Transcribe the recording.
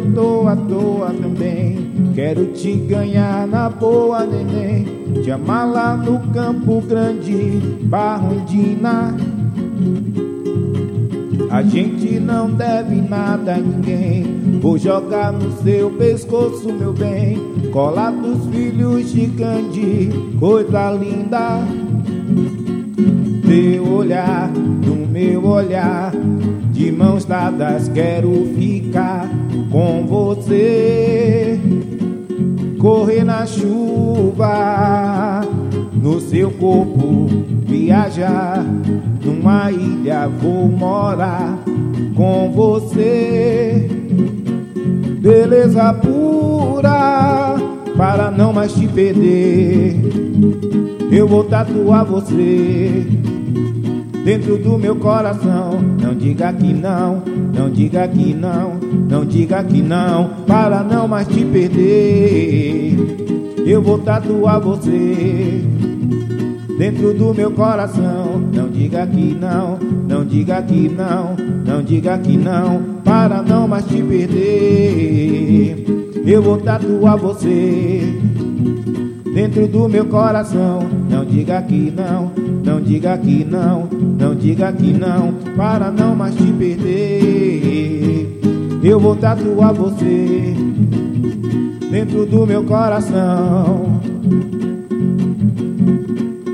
tô à toa também. Quero te ganhar na boa, neném. Te amar lá no Campo Grande, Barrondina. A gente não deve nada a ninguém. Vou jogar no seu pescoço, meu bem, colar dos filhos de Gandhi, coisa linda. Teu olhar, no meu olhar, de mãos dadas quero ficar com você. Correr na chuva, no seu corpo viajar, numa ilha vou morar com você. Beleza pura, para não mais te perder, eu vou tatuar você dentro do meu coração. Não diga que não, não diga que não, não diga que não, para não mais te perder, eu vou tatuar você dentro do meu coração. Não diga que não, não diga que não, não diga que não, para não mais te perder, eu vou tatuar você dentro do meu coração. Não diga que não, não diga que não, não diga que não, para não mais te perder, eu vou tatuar você dentro do meu coração.